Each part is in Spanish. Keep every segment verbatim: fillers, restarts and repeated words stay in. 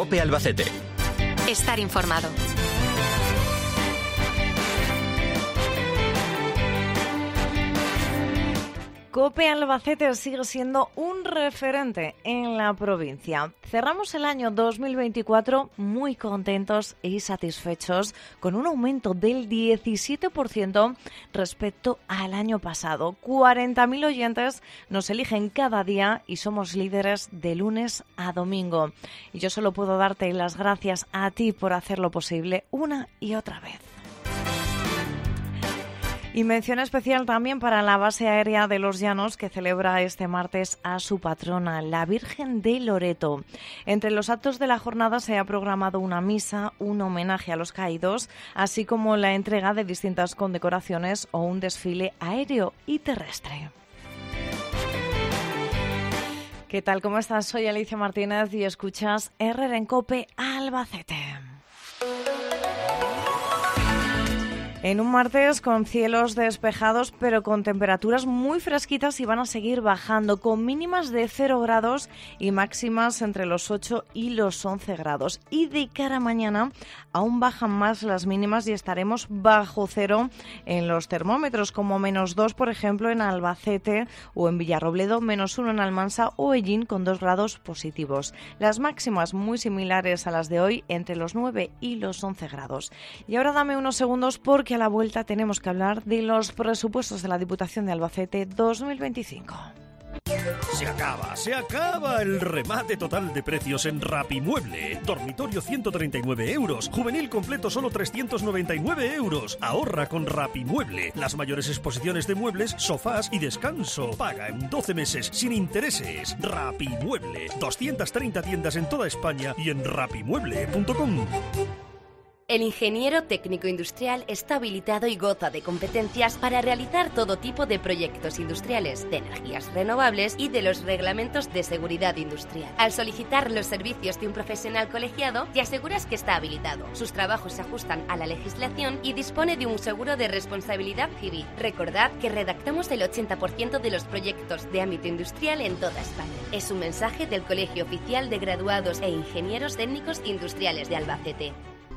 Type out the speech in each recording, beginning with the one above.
COPE Albacete. Estar informado. COPE Albacete sigue siendo un referente en la provincia. Cerramos el año dos mil veinticuatro muy contentos y satisfechos, con un aumento del diecisiete por ciento respecto al año pasado. cuarenta mil oyentes nos eligen cada día y somos líderes de lunes a domingo. Y yo solo puedo darte las gracias a ti por hacerlo posible una y otra vez. Y mención especial también para la base aérea de Los Llanos, que celebra este martes a su patrona, la Virgen de Loreto. Entre los actos de la jornada se ha programado una misa, un homenaje a los caídos, así como la entrega de distintas condecoraciones o un desfile aéreo y terrestre. ¿Qué tal? ¿Cómo estás? Soy Alicia Martínez y escuchas Herrera en COPE Albacete. En un martes con cielos despejados, pero con temperaturas muy fresquitas y van a seguir bajando, con mínimas de cero grados y máximas entre los ocho y los once grados. Y de cara a mañana aún bajan más las mínimas y estaremos bajo cero en los termómetros, como menos dos, por ejemplo, en Albacete o en Villarrobledo, menos uno en Almansa o Ellín, con dos grados positivos. Las máximas muy similares a las de hoy, entre los nueve y los once grados. Y ahora dame unos segundos porque que a la vuelta tenemos que hablar de los presupuestos de la Diputación de Albacete dos mil veinticinco. Se acaba, se acaba el remate total de precios en Rapimueble. Dormitorio ciento treinta y nueve euros, juvenil completo solo trescientos noventa y nueve euros. Ahorra con Rapimueble. Las mayores exposiciones de muebles, sofás y descanso. Paga en doce meses sin intereses. Rapimueble. doscientas treinta tiendas en toda España y en rapimueble punto com. El ingeniero técnico industrial está habilitado y goza de competencias para realizar todo tipo de proyectos industriales, de energías renovables y de los reglamentos de seguridad industrial. Al solicitar los servicios de un profesional colegiado, te aseguras que está habilitado. Sus trabajos se ajustan a la legislación y dispone de un seguro de responsabilidad civil. Recordad que redactamos el ochenta por ciento de los proyectos de ámbito industrial en toda España. Es un mensaje del Colegio Oficial de Graduados e Ingenieros Técnicos Industriales de Albacete.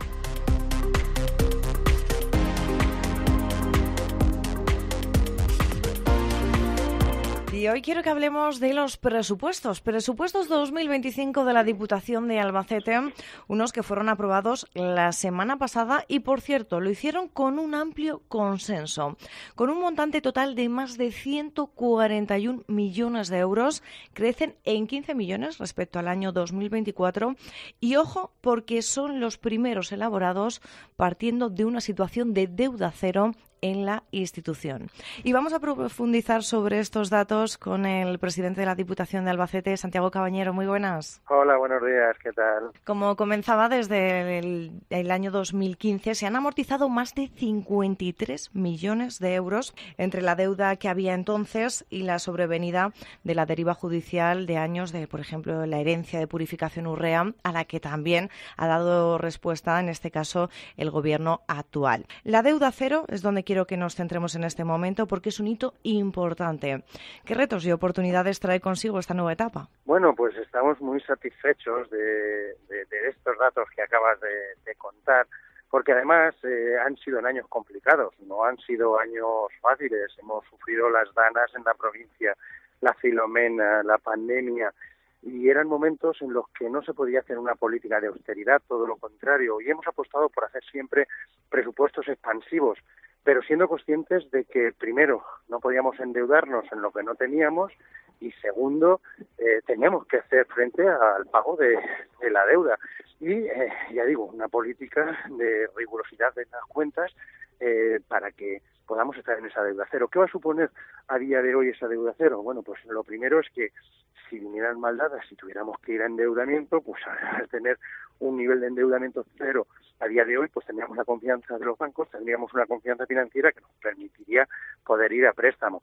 Y hoy quiero que hablemos de los presupuestos, presupuestos dos mil veinticinco de la Diputación de Albacete, unos que fueron aprobados la semana pasada y, por cierto, lo hicieron con un amplio consenso, con un montante total de más de ciento cuarenta y un millones de euros, crecen en quince millones respecto al año dos mil veinticuatro y, ojo, porque son los primeros elaborados partiendo de una situación de deuda cero en la institución. Y vamos a profundizar sobre estos datos con el presidente de la Diputación de Albacete, Santiago Cabañero. Muy buenas. Hola, buenos días, ¿qué tal? Como comenzaba, desde el, el año dos mil quince se han amortizado más de cincuenta y tres millones de euros entre la deuda que había entonces y la sobrevenida de la deriva judicial de años de, por ejemplo, la herencia de Purificación Urrea, a la que también ha dado respuesta, en este caso, el gobierno actual. La deuda cero es donde quiero que nos centremos en este momento, porque es un hito importante. ¿Qué retos y oportunidades trae consigo esta nueva etapa? Bueno, pues estamos muy satisfechos de, de, de estos datos que acabas de, de contar, porque además eh, han sido en años complicados, no han sido años fáciles. Hemos sufrido las danas en la provincia, la Filomena, la pandemia, y eran momentos en los que no se podía hacer una política de austeridad, todo lo contrario, y hemos apostado por hacer siempre presupuestos expansivos, pero siendo conscientes de que, primero, no podíamos endeudarnos en lo que no teníamos y, segundo, eh, teníamos que hacer frente al pago de, de la deuda. Y, eh, ya digo, una política de rigurosidad de las cuentas eh, para que podamos estar en esa deuda cero. ¿Qué va a suponer a día de hoy esa deuda cero? Bueno, pues lo primero es que si vinieran mal dadas, si tuviéramos que ir a endeudamiento, pues al tener un nivel de endeudamiento cero a día de hoy, pues tendríamos la confianza de los bancos, tendríamos una confianza financiera que nos permitiría poder ir a préstamo.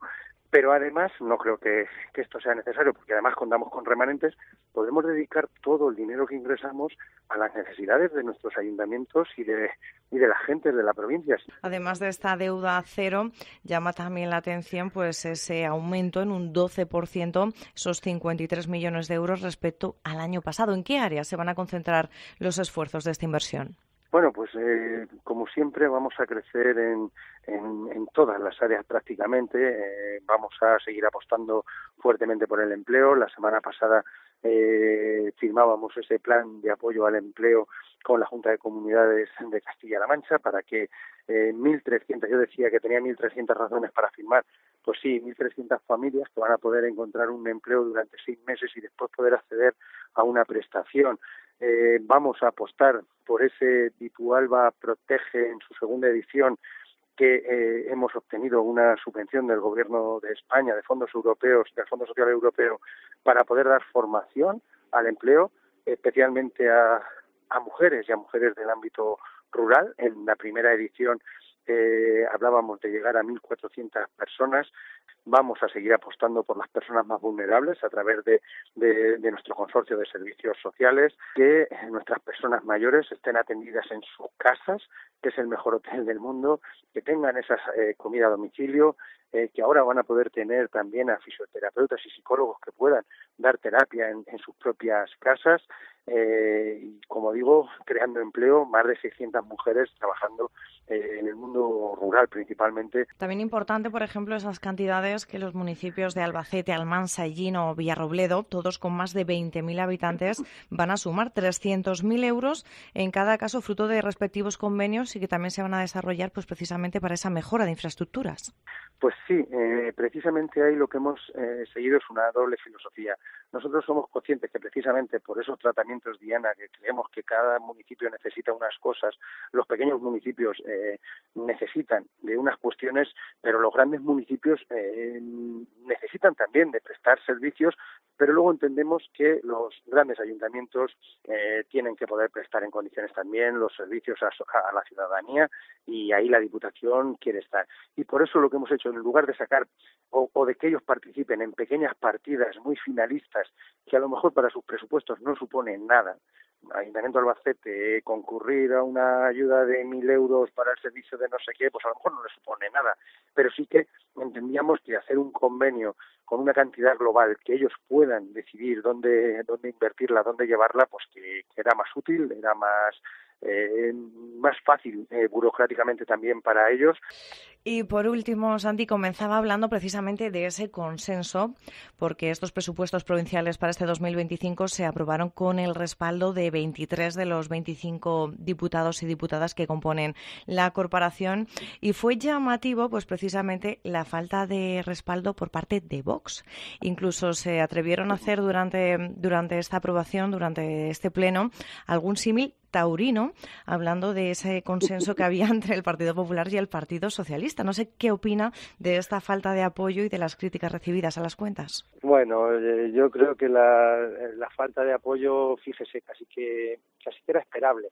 Pero además, no creo que, que esto sea necesario, porque además contamos con remanentes, podemos dedicar todo el dinero que ingresamos a las necesidades de nuestros ayuntamientos y de, y de la gente de la provincia. Además de esta deuda cero, llama también la atención pues ese aumento en un doce por ciento, esos cincuenta y tres millones de euros respecto al año pasado. ¿En qué áreas se van a concentrar los esfuerzos de esta inversión? Bueno, pues eh, como siempre vamos a crecer en, en, en todas las áreas prácticamente. Eh, vamos a seguir apostando fuertemente por el empleo. La semana pasada eh, firmábamos ese plan de apoyo al empleo con la Junta de Comunidades de Castilla-La Mancha para que eh, mil trescientas, yo decía que tenía mil trescientas razones para firmar, pues sí, mil trescientas familias que van a poder encontrar un empleo durante seis meses y después poder acceder a una prestación. Eh, vamos a apostar por ese Bitualba Protege en su segunda edición, que eh, hemos obtenido una subvención del Gobierno de España, de fondos europeos, del Fondo Social Europeo, para poder dar formación al empleo, especialmente a, a mujeres y a mujeres del ámbito rural. En la primera edición eh, hablábamos de llegar a mil cuatrocientas personas. Vamos a seguir apostando por las personas más vulnerables a través de, de, de nuestro consorcio de servicios sociales, que nuestras personas mayores estén atendidas en sus casas, que es el mejor hotel del mundo, que tengan esa eh, comida a domicilio, eh, que ahora van a poder tener también a fisioterapeutas y psicólogos que puedan dar terapia en, en sus propias casas, eh, y como digo, creando empleo, más de seiscientas mujeres trabajando eh, en el mundo rural principalmente. También importante, por ejemplo, esas cantidades que los municipios de Albacete, Almansa, Illín o Villarrobledo, todos con más de veinte mil habitantes, van a sumar trescientos mil euros en cada caso, fruto de respectivos convenios, y que también se van a desarrollar pues precisamente para esa mejora de infraestructuras. Pues sí, eh, precisamente ahí lo que hemos eh, seguido es una doble filosofía. Nosotros somos conscientes que precisamente por esos tratamientos, Diana, que creemos que cada municipio necesita unas cosas, los pequeños municipios eh, necesitan de unas cuestiones, pero los grandes municipios eh, necesitan también de prestar servicios, pero luego entendemos que los grandes ayuntamientos eh, tienen que poder prestar en condiciones también los servicios a, a la ciudadanía, y ahí la Diputación quiere estar. Y por eso lo que hemos hecho, en lugar de sacar o, o de que ellos participen en pequeñas partidas muy finalistas que a lo mejor para sus presupuestos no suponen nada, Ayuntamiento de Albacete, concurrir a una ayuda de mil euros para el servicio de no sé qué, pues a lo mejor no le supone nada, pero sí que entendíamos que hacer un convenio con una cantidad global, que ellos puedan decidir dónde, dónde invertirla, dónde llevarla, pues que, que era más útil, era más Eh, más fácil eh, burocráticamente también para ellos. Y por último, Santi, comenzaba hablando precisamente de ese consenso, porque estos presupuestos provinciales para este dos mil veinticinco se aprobaron con el respaldo de veintitrés de los veinticinco diputados y diputadas que componen la corporación, y fue llamativo pues precisamente la falta de respaldo por parte de Vox. Incluso se atrevieron a hacer durante, durante esta aprobación, durante este pleno, algún símil taurino, hablando de ese consenso que había entre el Partido Popular y el Partido Socialista. No sé qué opina de esta falta de apoyo y de las críticas recibidas a las cuentas. Bueno, eh, yo creo que la, la falta de apoyo, fíjese, casi que casi que era esperable.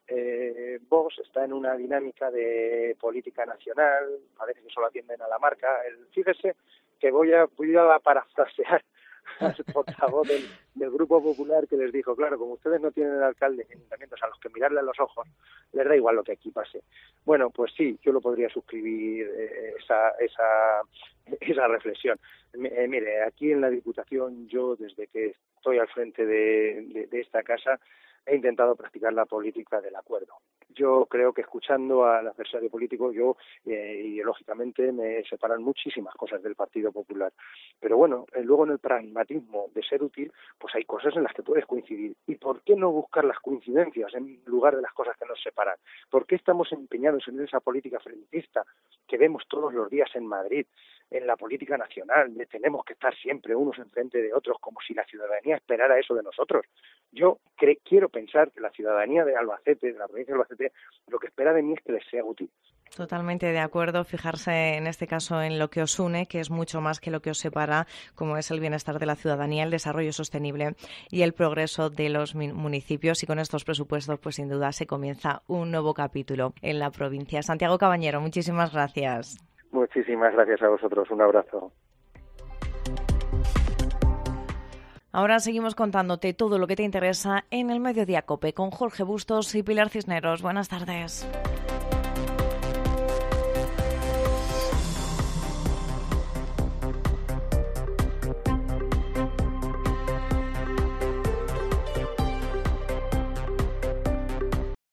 Eh, Vox está en una dinámica de política nacional, parece que solo atienden a la marca. El, fíjese que voy a, voy a parafrasear al portavoz del, del Grupo Popular, que les dijo, claro, como ustedes no tienen alcaldes en ayuntamientos a los que mirarle a los ojos, les da igual lo que aquí pase. Bueno, pues sí, yo lo podría suscribir eh, esa, esa, esa reflexión. Eh, mire, aquí en la Diputación, yo desde que estoy al frente de, de, de esta casa, he intentado practicar la política del acuerdo. Yo creo que escuchando al adversario político, yo eh, ideológicamente me separan muchísimas cosas del Partido Popular. Pero bueno, eh, luego en el pragmatismo de ser útil, pues hay cosas en las que puedes coincidir. ¿Y por qué no buscar las coincidencias en lugar de las cosas que nos separan? ¿Por qué estamos empeñados en esa política frentista que vemos todos los días en Madrid, en la política nacional, de tenemos que estar siempre unos enfrente de otros, como si la ciudadanía esperara eso de nosotros? Yo cre- quiero pensar que la ciudadanía de Albacete, de la provincia de Albacete, lo que espera de mí es que les sea útil. Totalmente de acuerdo. Fijarse en este caso en lo que os une, que es mucho más que lo que os separa, como es el bienestar de la ciudadanía, el desarrollo sostenible y el progreso de los municipios. Y con estos presupuestos, pues sin duda se comienza un nuevo capítulo en la provincia. Santiago Cabañero, muchísimas gracias. Muchísimas gracias a vosotros. Un abrazo. Ahora seguimos contándote todo lo que te interesa en el Mediodía COPE con Jorge Bustos y Pilar Cisneros. Buenas tardes.